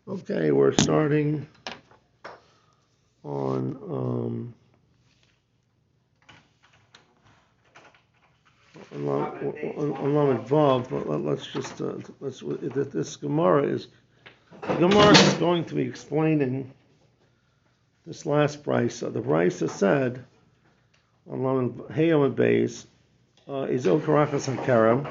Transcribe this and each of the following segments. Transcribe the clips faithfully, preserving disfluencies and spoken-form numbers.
Okay, we're starting on um, on, on, on Lamed Vav, but let, let's just uh, let's this Gemara is Gemara is going to be explaining this last brisa. The brisa said on Lamed Heyam Beis is El Karachas HaKerem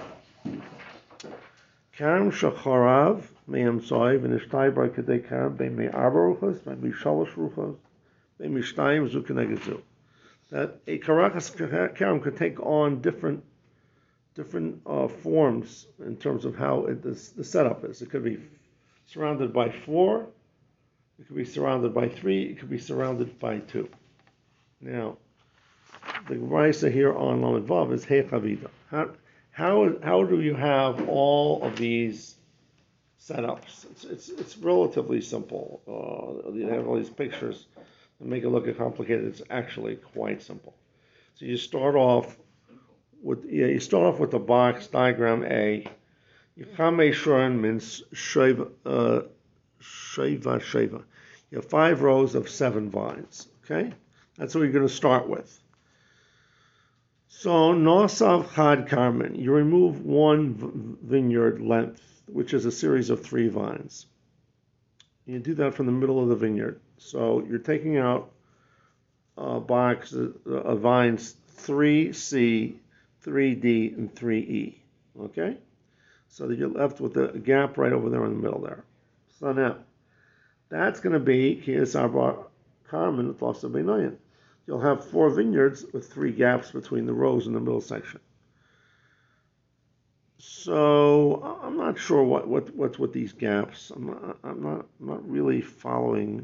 Kerem Shacharav Me'em Soiv and Ishtai Bar Kedei Kerem Be'em Me'arba Ruchos Be'em Shalosh Ruchos Be'em Ishtayim Zu Kenegezu. That a Karachas Kerem could take on different different uh, forms in terms of how it, this, the setup is. It could be surrounded by four, it could be surrounded by three, it could be surrounded by two. Now, the Raisa here on Lamed Vav is Hey Chavida. How, how, how do you have all of these setups? It's, it's, it's relatively simple. Uh, you have all these pictures that make it look complicated. It's actually quite simple. So you start off with, yeah, you start off with the box diagram A. Yechame Shuran means Sheva, uh, Sheva, Sheva. You have five rows of seven vines. Okay? That's what you're going to start with. So, Nosav Chad Karmen, you remove one vineyard length, which is a series of three vines. You do that from the middle of the vineyard. So, you're taking out a box of vines three C, three D, and three E. Okay? So that you're left with a gap right over there in the middle there. So now, that's going to be Kiyas Arba Karmen Thosa Beinoyan. You'll have four vineyards with three gaps between the rows in the middle section. So I'm not sure what, what what's with these gaps. I'm not, I'm not I'm not really following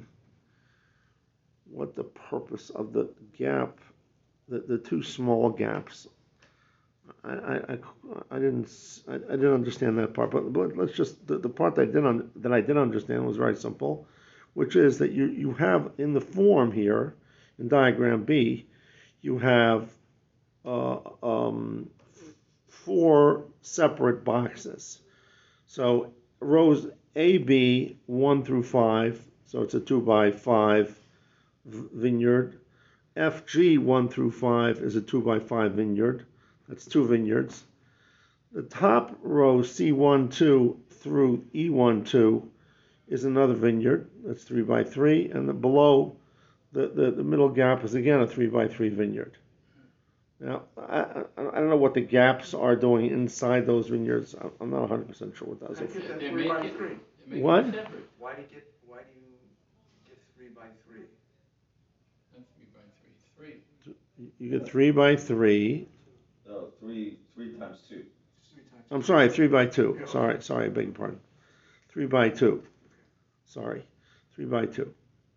what the purpose of the gap, the, the two small gaps. I, I, I didn't I, I didn't understand that part, but, but let's just the, the part that I did un, that I did understand was very simple, which is that you, you have in the form here in diagram B, you have uh, um, four separate boxes. So rows A B one through five, so it's a two by five vineyard. F G one through five is a two by five vineyard. That's two vineyards. The top row C one two through E one two is another vineyard. That's three by three. And the below, the, the, the middle gap is again a three by three vineyard. Now, I, I, I don't know what the gaps are doing inside those vineyards. I'm not one hundred percent sure what those are. Three by three. What? Why do you get, why do you get three by three? Not three by three. Three. You get three by three. No, three, three times two. Three times I'm sorry, three by two. Sorry, sorry, I beg your pardon. Three by two. Sorry, three by two.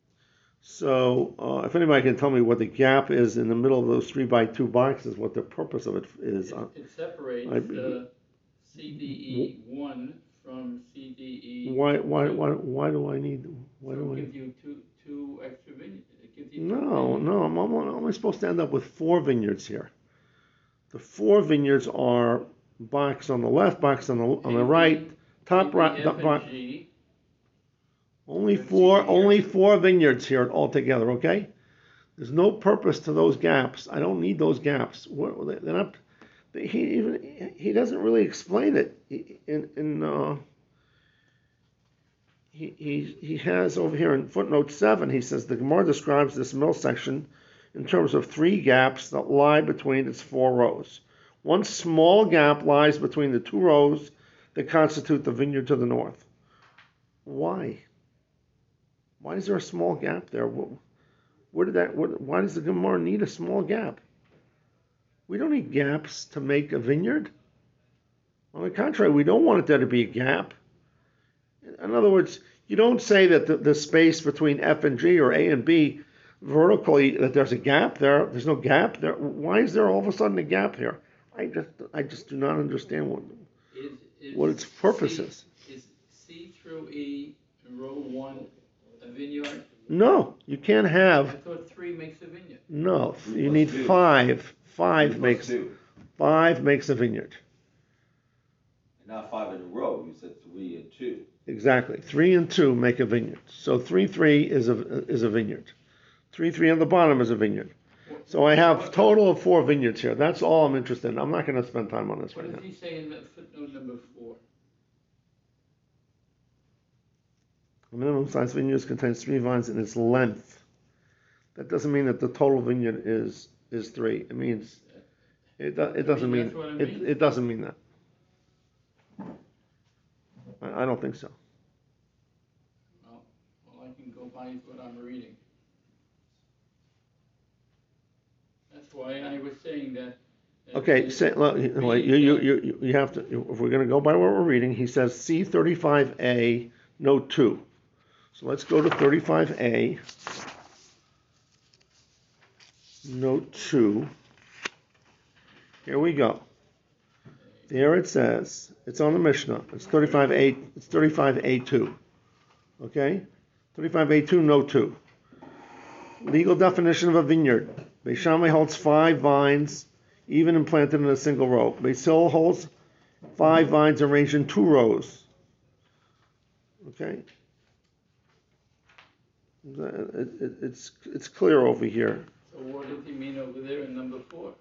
So, uh, if anybody can tell me what the gap is in the middle of those three by two boxes, what the purpose of it is. It, uh, it separates I- uh, C D E one from C D E. Why, why, why, why do I need? Why So do it I? gives you two, two extra vineyards. It gives you two No, vineyards. no. I'm, I'm only supposed to end up with four vineyards here. The four vineyards are box on the left, box on the on the right, top right. F Box. and G. Only four, only four vineyards here altogether. Okay. There's no purpose to those gaps. I don't need those gaps. What, they're not. He even he doesn't really explain it. In in uh, he he he has over here in footnote seven. He says the Gemara describes this middle section in terms of three gaps that lie between its four rows. One small gap lies between the two rows that constitute the vineyard to the north. Why? Why is there a small gap there? Where did that? What, why does the Gemara need a small gap? We don't need gaps to make a vineyard. On the contrary, we don't want there to be a gap. In other words, you don't say that the, the space between F and G or A and B vertically that there's a gap there. There's no gap there. Why is there all of a sudden a gap here? I just I just do not understand what Is, is what its purpose C, is. Is C through E in row one a vineyard? No, you can't I have. thought three makes a vineyard. No, Three you plus need two. five. Five Three plus makes two. five makes a vineyard. Not five in a row. You said three and two. exactly. Three and two make a vineyard. So three, three is a is a vineyard. Three, three on the bottom is a vineyard. So I have a total of four vineyards here. That's all I'm interested in. I'm not going to spend time on this What right does now. he say in the footnote number four? The minimum size vineyard contains three vines in its length. That doesn't mean that the total vineyard is is three. It means it do, it doesn't mean That's what it it, means? it doesn't mean that. I, I don't think so. Well, all I can go by is what I'm reading. That's why I was saying that. that Okay, the- say, look, you, reading you, you, that- you, you have to, if we're gonna go by what we're reading, he says C thirty-five A, note two. So let's go to thirty-five A, note two. Here we go. There it says, it's on the Mishnah, it's thirty-five A, it's thirty-five A two. Okay? thirty-five A two, note two. Legal definition of a vineyard. Beis Shammai holds five vines, even implanted in a single row. Beis Hillel holds five vines arranged in two rows. Okay? It, it, it's, it's clear over here. So what does he mean over there in number four?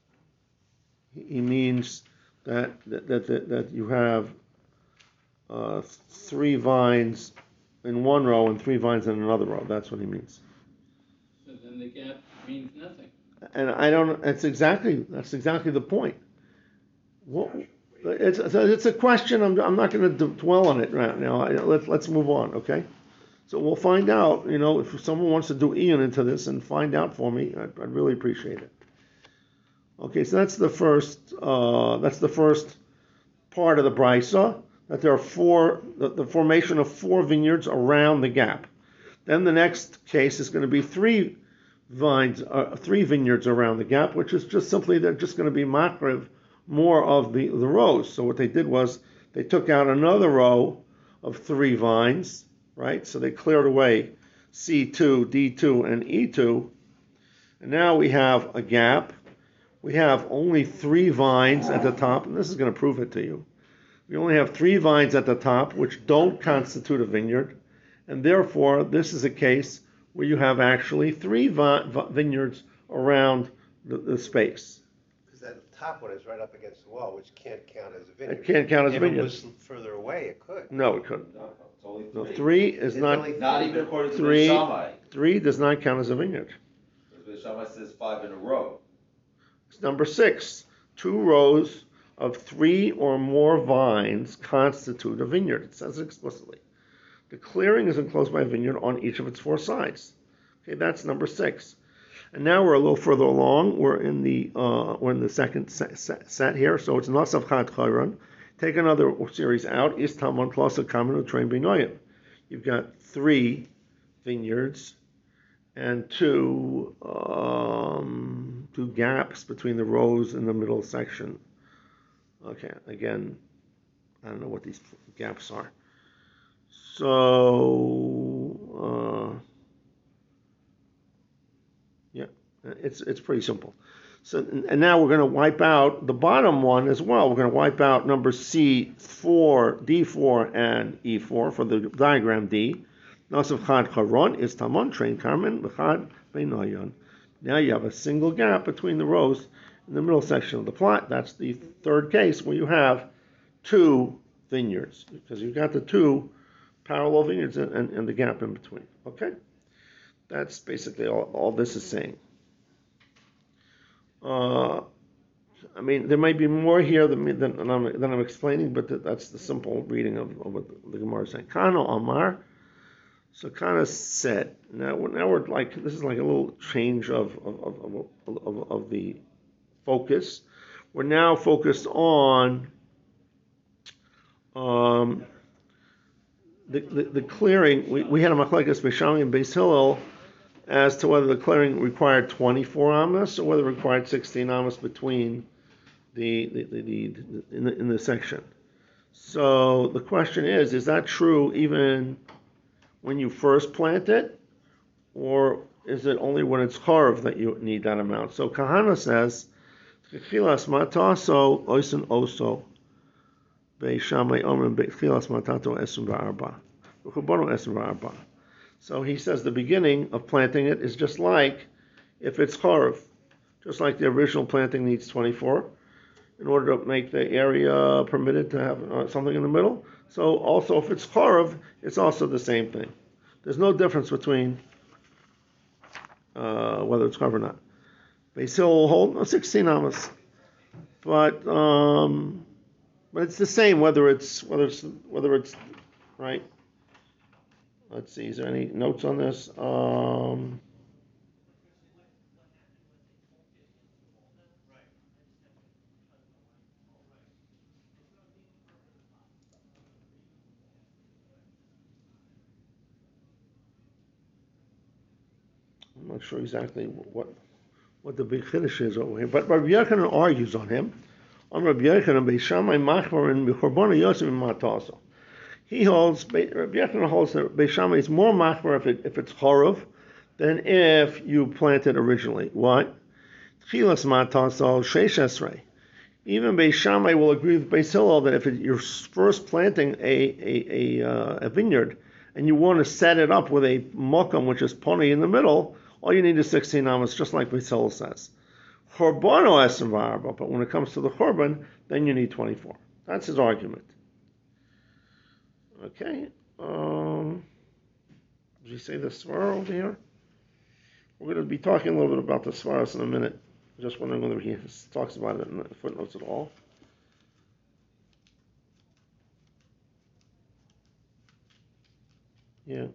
He means that, that, that, that you have uh, three vines in one row and three vines in another row. That's what he means. So then the gap means nothing. And I don't. That's exactly. That's exactly the point. What? It's it's a question. I'm I'm not going to dwell on it right now. Let's let's move on. Okay. So we'll find out. You know, if someone wants to do Ian into this and find out for me, I'd, I'd really appreciate it. Okay. So that's the first. Uh, that's the first part of the brisa. That there are four. The, the formation of four vineyards around the gap. Then the next case is going to be three vines, uh, three vineyards around the gap, which is just simply they're just going to be makriv more of the, the rows. So what they did was they took out another row of three vines, right? So they cleared away C two, D two, and E two. And now we have a gap. We have only three vines at the top, and this is going to prove it to you. We only have three vines at the top, which don't constitute a vineyard. And therefore, this is a case where you have actually three vi- vi- vineyards around the, the space. Because that top one is right up against the wall, which can't count as a vineyard. It can't count as a If vineyard. it was further away, it could. No, it couldn't. No, it's only No, three. three is It's not. only Not even according to Three. Beis Shammai. Three does not count as a vineyard. Beis Shammai says five in a row. It's number six. Two rows of three or more vines constitute a vineyard. It says it explicitly. The clearing is enclosed by a vineyard on each of its four sides. Okay, that's number six. And now we're a little further along. We're in the uh, we're in the second set, set, set here. So it's Nasav Chad Chayron. Take another series out. Is Talmud Klasa Kamenu Train Binoyim. You've got three vineyards and two um, two gaps between the rows in the middle section. Okay, again, I don't know what these gaps are. So, uh, yeah, it's it's pretty simple. So, and now we're going to wipe out the bottom one as well. We're going to wipe out number C four, D four, and E four for the diagram D. Nasav Chad Charon is Talmon Train Carmen B'Chad Beinoyon. Now you have a single gap between the rows in the middle section of the plot. That's the third case where you have two vineyards, because you've got the two parallel vineyards and, and, and the gap in between. Okay? That's basically all, all this is saying. Uh, I mean, there might be more here than, than, than, I'm, than I'm explaining, but that's the simple reading of, of what the Gemara is saying. Kano Amar. So Kana said, now, now we're like, this is like a little change of, of, of, of, of the focus. We're now focused on um, the, the the clearing. We, we had a machlekes Beis Shammai and Beis Hillel as to whether the clearing required twenty-four amos or whether it required sixteen amos between the the, the, the, the in the in the section. So the question is: is that true even when you first plant it, or is it only when it's carved that you need that amount? So Kahana says, "Chichilas mataso oisin oso." Beis Shammai Omrim Beitchilas Matato Esrim V'Arba. V'Chubono Esrim V'Arba. So he says the beginning of planting it is just like if it's Chorov. Just like the original planting needs twenty-four in order to make the area permitted to have uh, something in the middle. So also if it's Chorov, it's also the same thing. There's no difference between uh, whether it's Chorov or not. Beis Hillel will hold no, sixteen amas. But um, but it's the same whether it's whether it's whether it's right. Let's see, is there any notes on this? Um, I'm not sure exactly what what the big chiddush is over here, but Rabbi Yochanan argues on him. On Rabbi Yochanan, Beis Shammai machmarin b'chorbana yosem matasa. He holds, Rabbi Yochanan holds that Beis Shammai is more machmar if, it, if it's chorov than if you plant it originally. Why? Tchilas matasa sheish esrei. Even Beis Shammai will agree with Beis Hillel that if it, you're first planting a a, a, uh, a vineyard and you want to set it up with a mokum, which is pony in the middle, all you need is sixteen amas, just like Beis Hillel says. Chorbano esrim v'arba, but when it comes to the chorban, then you need twenty-four. That's his argument. Okay. Um, did you say the svara over here? We're going to be talking a little bit about the svaras in a minute. Just wondering whether he talks about it in the footnotes at all. Yeah.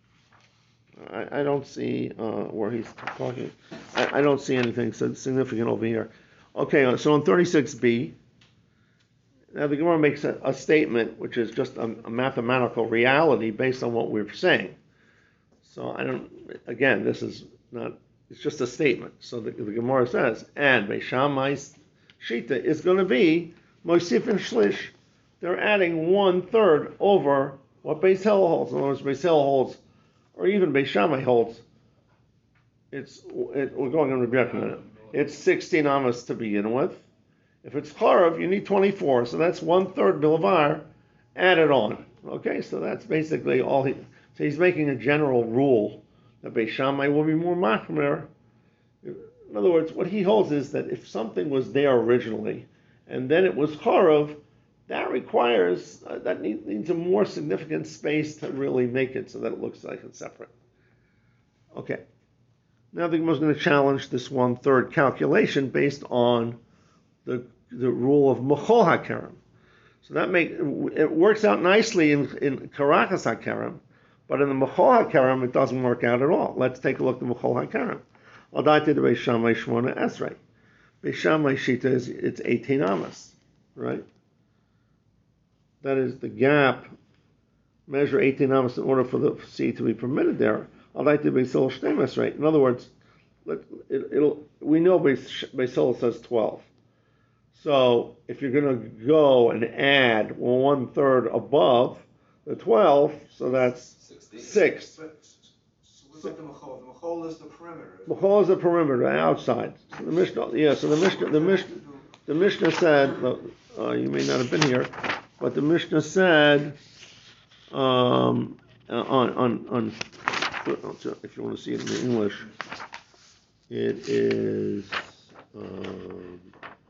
I, I don't see uh, where he's talking. I, I don't see anything significant over here. Okay, so on thirty-six b, now the Gemara makes a, a statement which is just a, a mathematical reality based on what we're saying. So I don't, again, this is not, it's just a statement. So the, the Gemara says, and Beis Shammai's Shita is going to be Mosif and Shlish. They're adding one third over what Beis Hillel holds. In other words, Beis Hillel holds, or even Beis Shammai holds, it's it, we're going on Rabbi Yochanan. It's sixteen amas to begin with. If it's charav, you need twenty-four, so that's one third bilavar added on. Okay, so that's basically all he. So he's making a general rule that Beis Shammai will be more machmer. In other words, what he holds is that if something was there originally and then it was charav, that requires, uh, that need, needs a more significant space to really make it so that it looks like it's separate. Okay. Now the Gemara is going to challenge this one-third calculation based on the the rule of Mechol HaKerem. So that make it works out nicely in, in Karakas HaKerem, but in the Mechol HaKerem it doesn't work out at all. Let's take a look at the Mechol HaKerem. Adaita de Beis Shammai Shmona Esrei. Beis Shammai Shita is it's eighteen amas, right? That is the gap. Measure eighteen amas in order for the seed to be permitted there. Adaita de Beis Hillel Shteim Esrei. In other words, let, it, it'll we know Beis Hillel says twelve. So if you're going to go and add one third above the twelve, so that's sixteen. six. But, so what about the machol? The machol is the perimeter. Mechol is the perimeter, the outside. So the Mishnah, yeah. So the Mishnah, the Mishnah, the Mishnah said, uh, you may not have been here, but the Mishnah said um, on on on. If you want to see it in English, it is. Um,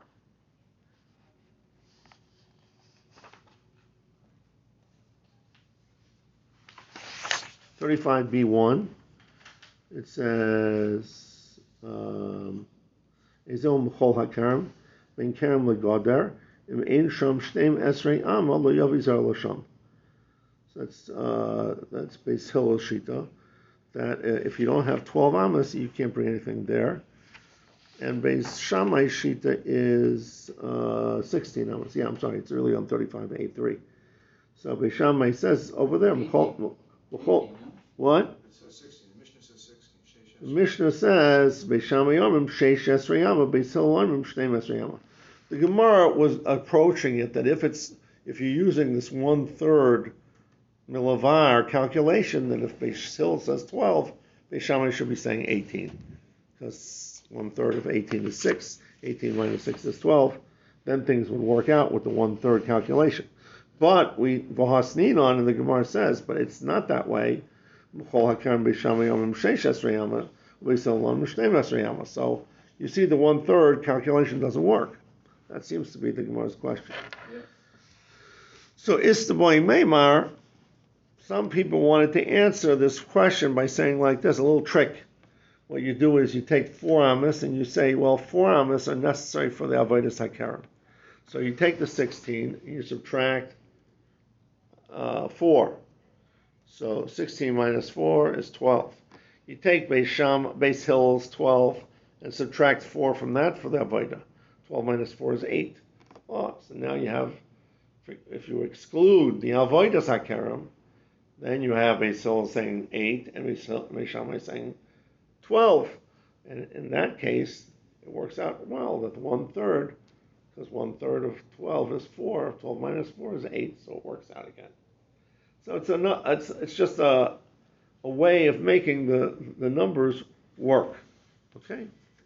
thirty-five b one, it says, um, Ezom Mechol HaKerem, Ben Kerem Legoder, Im Ein Shom Shteim Esrei Amma Lo Yavizar L'Sham. So that's, uh, that's Beis Hillel Shita, that uh, if you don't have twelve amas, you can't bring anything there. And Beis Shammai Shita is uh, sixteen amas. Yeah, I'm sorry, it's really on thirty-five a three. So Beis Shammai says over there, Mechol, Mechol, what? It says sixteen. The Mishnah says sixteen. The Mishnah says, Beis Shammai Yomim Sheish Esrei Yama, Beis Hillel Yomim Shteim Esrei Yama. The Gemara was approaching it that if it's if you're using this one third milavar calculation, then if Beis Hillel says twelve, Beis Shammai should be saying eighteen, because one third of eighteen is six. eighteen minus six is twelve. Then things would work out with the one third calculation. But we v'hasninon, and the Gemara says, but it's not that way. So you see, the one third calculation doesn't work. That seems to be the Gemara's question. Yeah. So Istaboy Meimar, some people wanted to answer this question by saying like this, a little trick. What you do is you take four amas and you say, well, four amas are necessary for the avodas hakarim. So you take the sixteen and you subtract uh, four. So sixteen minus four is twelve. You take Beis Sham, Beis Hill's twelve and subtract four from that for the avodah. twelve minus four is eight. Oh, so now you have, if you exclude the avodas hakarim, then you have Beis Hill saying eight and Beis Shammai saying twelve. And in that case, it works out well that one third, because one third of twelve is four, twelve minus four is eight, so it works out again. So it's a it's it's just a a way of making the the numbers work. Okay.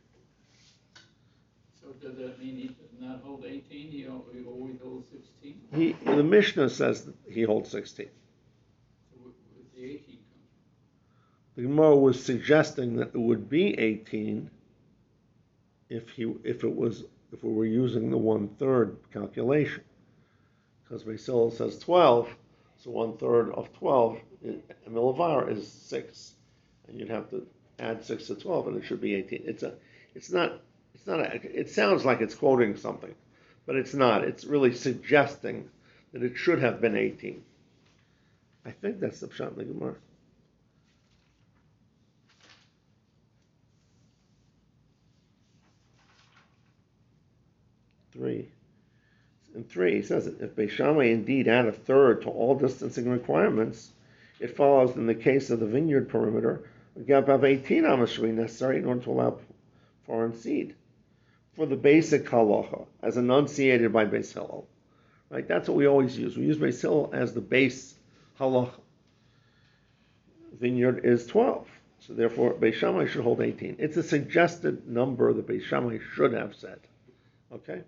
So does that mean he does not hold eighteen? He al- he always holds sixteen? He the Mishnah says that he holds sixteen. So where where's the eighteen come The Gemara was suggesting that it would be eighteen if he if it was if we were using the one third calculation, because Beis Hillel says twelve, so one third of twelve a milavar is six, and you'd have to add six to twelve, and it should be eighteen. It's a it's not it's not a, it sounds like it's quoting something, but it's not. It's really suggesting that it should have been eighteen. I think that's the pshat in the Gemara. Three. In three, he says that if Beis Shammai indeed add a third to all distancing requirements, it follows in the case of the vineyard perimeter, a gap of eighteen amos should be necessary in order to allow foreign seed. For the basic halacha, as enunciated by Beis Hillel. Right? That's what we always use. We use Beis Hillel as the base halacha. Vineyard is twelve. So therefore, Beis Shammai should hold eighteen. It's a suggested number that Beis Shammai should have said. Okay?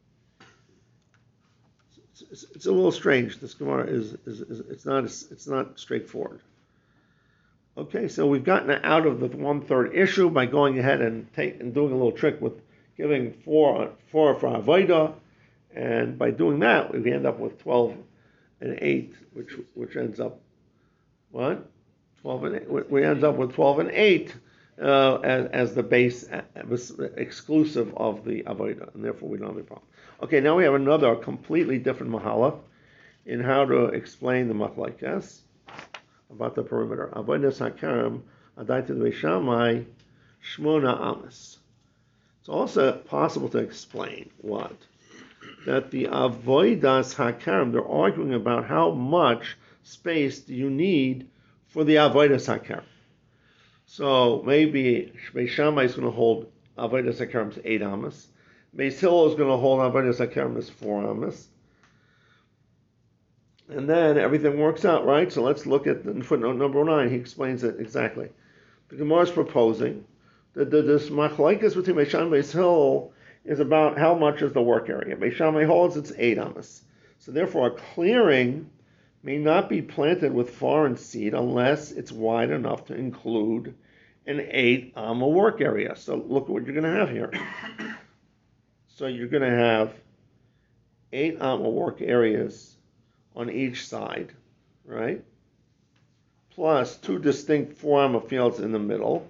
It's, it's a little strange. This Gemara is, is, is it's not it's not straightforward. Okay, so we've gotten out of the one third issue by going ahead and take and doing a little trick with giving four four for avodah, and by doing that we end up with twelve and eight, which which ends up what twelve and eight. We end up with twelve and eight uh, as as the base uh, exclusive of the avodah, and therefore we don't have a problem. Okay, now we have another completely different mahala in how to explain the machlokes about the perimeter. Avodas hakarim adai to the Beis Shammai shmona amas. It's also possible to explain what that the avodas hakarim, they're arguing about how much space do you need for the avodas hakarim. So maybe Beis Shammai is going to hold avodas hakarim to eight amas. Beis Hillel is going to hold avodas hakarim as four amas. And then everything works out, right? So let's look at the footnote number nine. He explains it exactly. The Gemara is proposing that this machlokes between Beis Shammai and Beis Hillel is about how much is the work area. Beis Shammai holds it's eight amas. So therefore, a clearing may not be planted with foreign seed unless it's wide enough to include an eight amma work area. So look at what you're going to have here. So you're going to have eight amma work areas on each side, right? Plus two distinct four amma fields in the middle.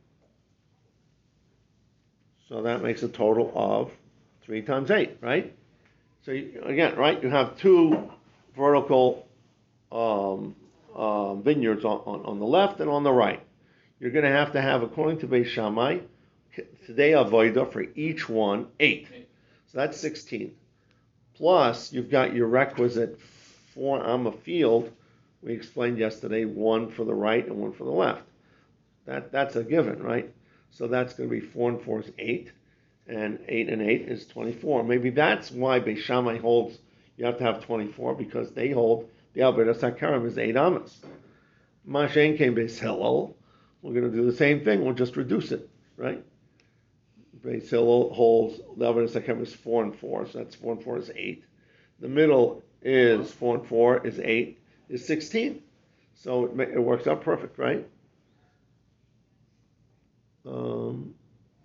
So that makes a total of three times eight, right? So you, again, right, you have two vertical um, um, vineyards on, on, on the left and on the right. You're going to have to have, according to Beis Shammai, today avodah for each one, eight. So that's sixteen. Plus, you've got your requisite four amma field. We explained yesterday, one for the right and one for the left. That That's a given, right? So that's going to be four and four is eight, and eight and eight is twenty-four. Maybe that's why Beis Shammai holds you have to have twenty-four, because they hold the avodas hakarim is eight amas. Mashen came Beis Hillel. We're going to do the same thing. We'll just reduce it, right? Beis Hillel holds the avodas hakarim is four and four, so that's four and four is eight. The middle is four and four is eight is sixteen. So it, ma- it works out perfect, right? Um,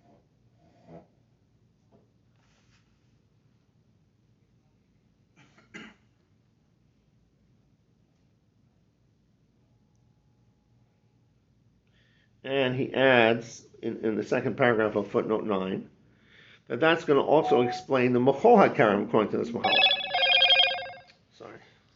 and he adds in, in the second paragraph of footnote nine that that's going to also explain the Mechol HaKaram according to this Mahalach. Sorry.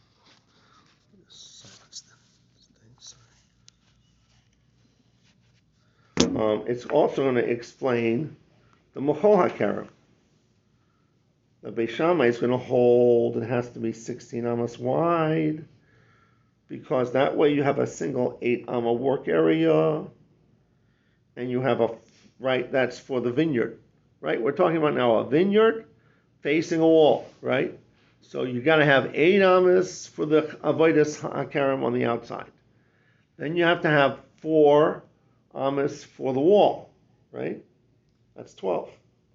Um, it's also going to explain the Mechol HaKaram. The Beis Shammai is going to hold it has to be sixteen amos wide, because that way you have a single eight amma work area, and you have a, right, that's for the vineyard, right? We're talking about now a vineyard facing a wall, right? So you got to have eight amas for the avodas hakaram on the outside. Then you have to have four amas for the wall, right? That's twelve.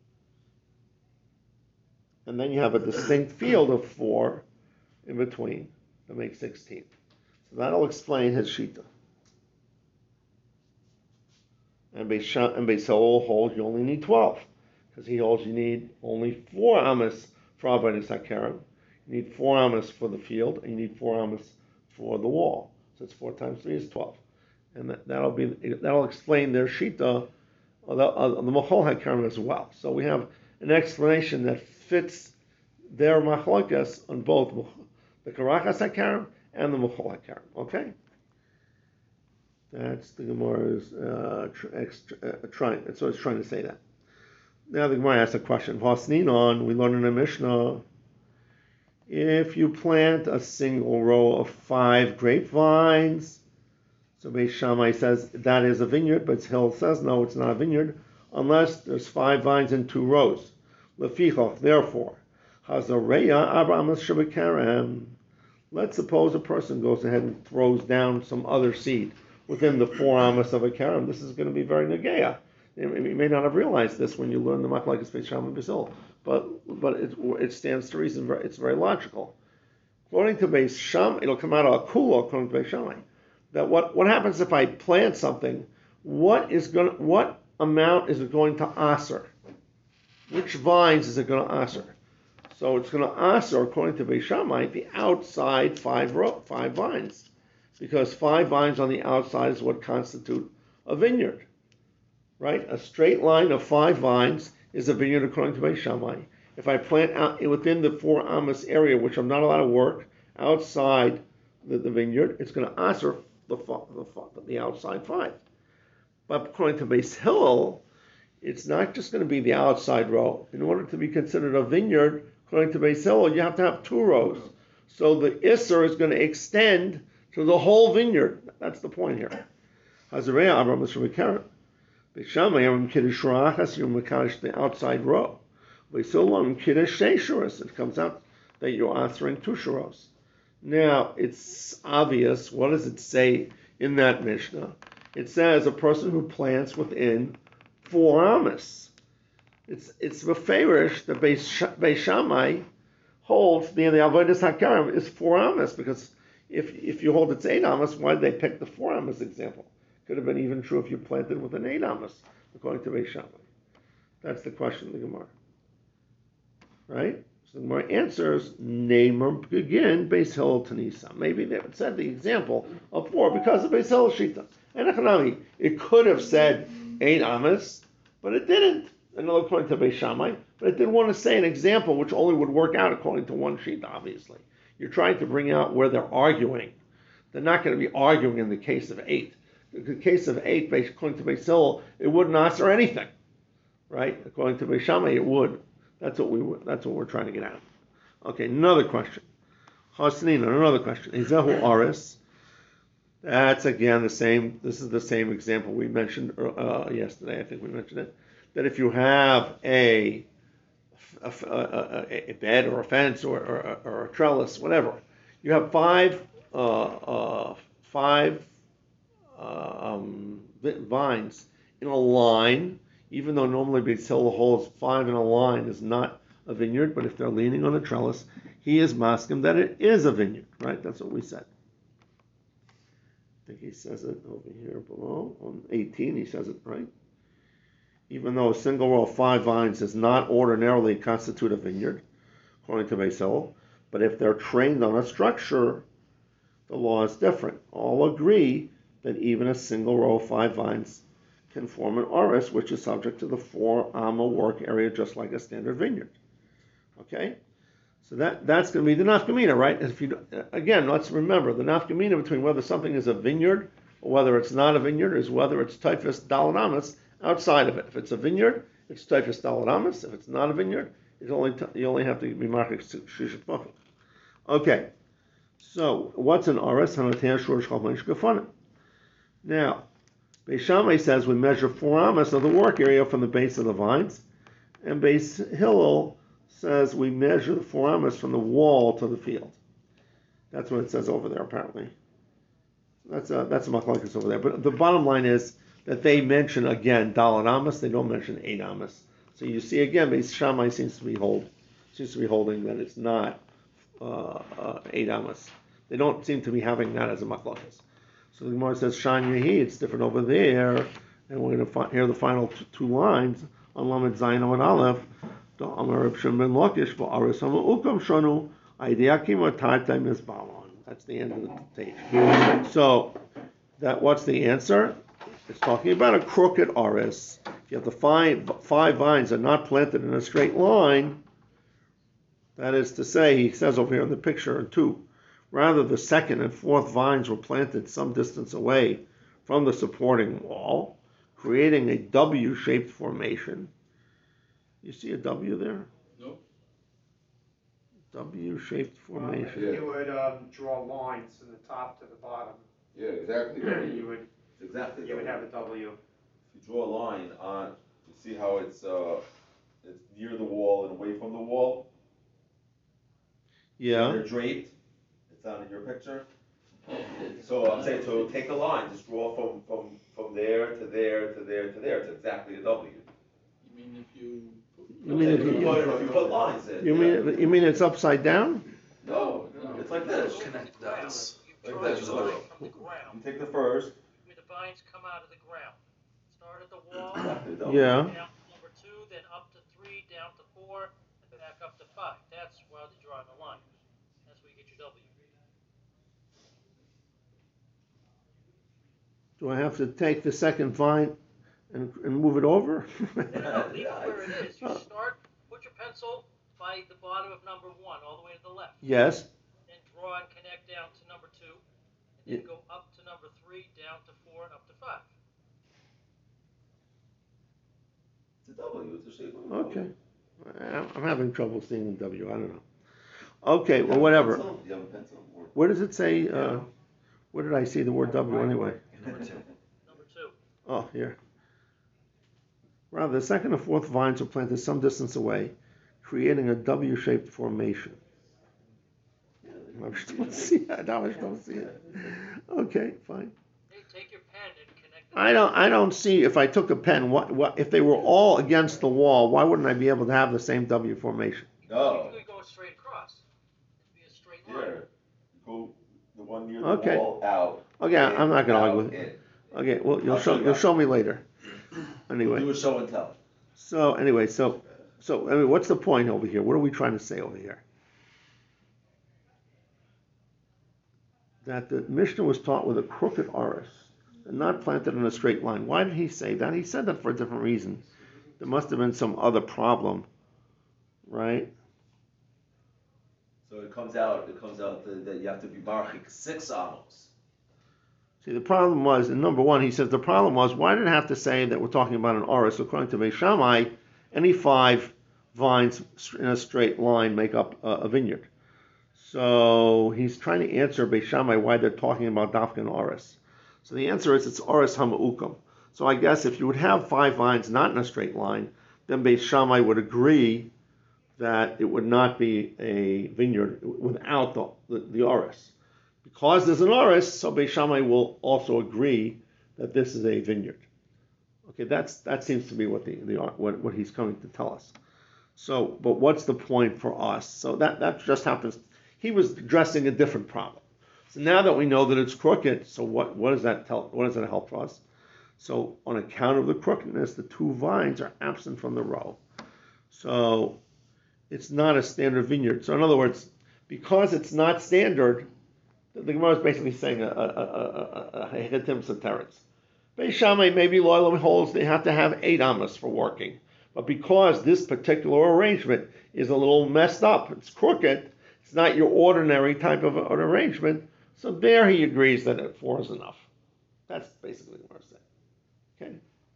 And then you have a distinct field of four in between to make sixteen. So that'll explain his shita. And Beis and Beis Hillel holds you only need twelve, because he holds you need only four amas for avodas hakaram. You need four amas for the field, and you need four amas for the wall. So it's four times three is twelve, and that, that'll be that'll explain their shita of the, of the Mechol HaKaram as well. So we have an explanation that fits their machlokas on both the Karachas HaKaram and the Mechol HaKaram. Okay. That's the Gemara's uh, tr- extra, uh, trying. That's what it's trying to say. That now the Gemara asks a question. Vasninon, we learn in the Mishnah, if you plant a single row of five grapevines, so Beis Shammai says that is a vineyard, but Hill says no, it's not a vineyard, unless there's five vines in two rows. Lefichach, therefore, Hazareya Abrahamas Shabbakarem. Let's suppose a person goes ahead and throws down some other seed within the four amos of a karam. This is going to be very negeya. You may not have realized this when you learn the machlokes Beis Shammai and Beis Hillel, but but it, it stands to reason. It's very logical. According to Beis Shammai, it'll come out of a kula. According to Beis Shammai, that what, what happens if I plant something? What is going? What amount is it going to aser? Which vines is it going to aser? So it's going to aser, according to Beis Shammai, the outside five row, five vines. Because five vines on the outside is what constitute a vineyard, right? A straight line of five vines is a vineyard according to Beis Shammai. If I plant out within the four amos area, which I'm not allowed to work, outside the, the vineyard, it's going to answer the, the, the outside five. But according to Beis Hillel, it's not just going to be the outside row. In order to be considered a vineyard, according to Beis Hillel, you have to have two rows. So the Isser is going to extend to the whole vineyard. That's the point here. Hazareya Abraham Shabbakarem. Beis Shammai Yom Kiddush Rachas Yom Mekadosh the outside row. Beis Hillel Yom Kiddush Shei Shuros. It comes out that you're answering two shuros. Now it's obvious. What does it say in that Mishnah? It says a person who plants within four amos. It's it's mefarish that Beis Shammai holds the the avodas hakaram is four amos, because If if you hold it's eight amos, why did they pick the four amos example? Could have been even true if you planted with an eight amos, according to Beis Shammai. That's the question of the Gemara. Right? So the Gemara answers, Neimer begin Beis Hillel Tanisa. Maybe they would said the example of four because of Beis Hillel Shita. And Echanami, it could have said eight amos, but it didn't. Another according to Beis Shammai, but it didn't want to say an example which only would work out according to one sheet, obviously. You're trying to bring out where they're arguing. They're not going to be arguing in the case of eight. In the case of eight, according to Beis Hillel, it wouldn't answer anything, right? According to Beis Shammai, it would. That's what we. That's what we're trying to get at. Okay, another question. Hasnina, another question. Izahu Aris. That's again the same. This is the same example we mentioned uh, yesterday. I think we mentioned it. That if you have a A, a, a bed or a fence or, or, or a trellis, whatever. You have five uh, uh, five uh, um, vines in a line, even though normally Beis Hillel holds five in a line is not a vineyard, but if they're leaning on a trellis, he is maskim that it is a vineyard, right? That's what we said. I think he says it over here below on eighteen. He says it right. Even though a single row of five vines does not ordinarily constitute a vineyard, according to Beis Hillel, but if they're trained on a structure, the law is different. All agree that even a single row of five vines can form an oris, which is subject to the four amma work area, just like a standard vineyard. Okay, so that that's going to be the nafkamina, right? If you again, let's remember the nafkamina between whether something is a vineyard or whether it's not a vineyard is whether it's typhus dalanamas outside of it. If it's a vineyard, it's typhus dalanamas. If it's not a vineyard, it's only t- you only have to be marked shishit bafel. Okay, so what's an oris? Now, Beis Shammai says we measure four amas of the work area from the base of the vines, and Beis Hillel says we measure the four amas from the wall to the field. That's what it says over there, apparently. That's a that's a machlokes over there. But the bottom line is that they mention again dalet amas. They don't mention eight amas. So you see again, Beis Shammai seems to be hold seems to be holding that it's not uh, uh, eight amas. They don't seem to be having that as a machlokes. So the Gemara says, Shan Yehi, it's different over there, and we're going to fi- hear the final t- two lines on Lamed Zayin Amud Aleph. The Amar Reb Shimon ben Lakish, Ba'aris Hama Ukam Shonu, Aideakim Atartai Mizbalon. That's the end of the page. So, that what's the answer? It's talking about a crooked aris. If you have the five, five vines are not planted in a straight line, that is to say, he says over here in the picture in two, rather, the second and fourth vines were planted some distance away from the supporting wall, creating a W-shaped formation. You see a W there? Nope. W-shaped formation. You would um, draw lines from the top to the bottom. Yeah, exactly. You would, Exactly. you would have a W. If you draw a line on, you see how it's uh, it's near the wall and away from the wall. Yeah. They're draped. It's not in your picture. So I'm saying, so take a line, just draw from from from there to there to there to there. It's exactly a W. You mean if you? You mean if If you you, put, if you put lines in. you mean you mean it's upside down? No, it's like this. Connect dots. Like Draw this. the So line you from the ground. take the first. Where the vines come out of the ground. Start at the wall, Exactly, W. Yeah. down to number two, then up to three, down to four, and back up to five. That's why they draw the line. That's where you get your W. Do I have to take the second vine and, and move it over? No, no, leave it where it is. You start, put your pencil by the bottom of number one, all the way to the left. Yes. Then draw and connect down to number two, and then go up to number three, down to four, and up to five. It's a W. It's a shape of a W. Okay. I'm I'm having trouble seeing the W. I don't know. Okay. Well, whatever. Pencil? You have a pencil? Or- Where does it say? Uh, where did I see the word W anyway? Number two. Number two. Oh, here. Rather, the second and fourth vines are planted some distance away, creating a W-shaped formation. I just don't see it. I just don't see it. Okay, fine. Hey, take your pen and connect. The I don't. I don't see if I took a pen. What? What? If they were all against the wall, why wouldn't I be able to have the same W formation? No. You could go straight across. It'd be a straight Here. line. Go the one near the Okay. wall out. Okay, I'm not gonna out, argue with you. in. Okay. Well, you'll I'll show. show you You'll that. show me later. Anyway. Do a show and tell. So anyway. So. So I mean, what's the point over here? What are we trying to say over here? That the Mishnah was taught with a crooked aris and not planted in a straight line. Why did he say that? He said that for a different reason. There must have been some other problem, right? So it comes out. It comes out that, that you have to be barchik six amos. See, the problem was, in number one, he says the problem was, why did it have to say that we're talking about an aris? According to Beis Shammai, any five vines in a straight line make up a, a vineyard. So he's trying to answer Beis Shammai why they're talking about dafka and aris. So the answer is it's aris hama'ukam. So I guess if you would have five vines not in a straight line, then Beis Shammai would agree that it would not be a vineyard without the, the, the aris. Because there's an aris, so Beis Shammai will also agree that this is a vineyard. Okay, that's that seems to be what the, the what, what he's coming to tell us. So, but what's the point for us? So that, that just happens. He was addressing a different problem. So now that we know that it's crooked, so what, what does that tell, what does that help for us? So on account of the crookedness, the two vines are absent from the row. So it's not a standard vineyard. So in other words, because it's not standard, the Gemara is basically saying a hegetim sateretz. Beis Shammai maybe loyal holds they have to have eight amas for working, but because this particular arrangement is a little messed up, it's crooked, it's not your ordinary type of an arrangement. So there he agrees that four is enough. That's basically what I'm saying. Okay.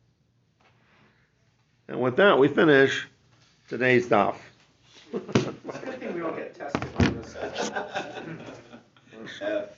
And with that, we finish today's daf. It's a good thing we don't get tested on this. F.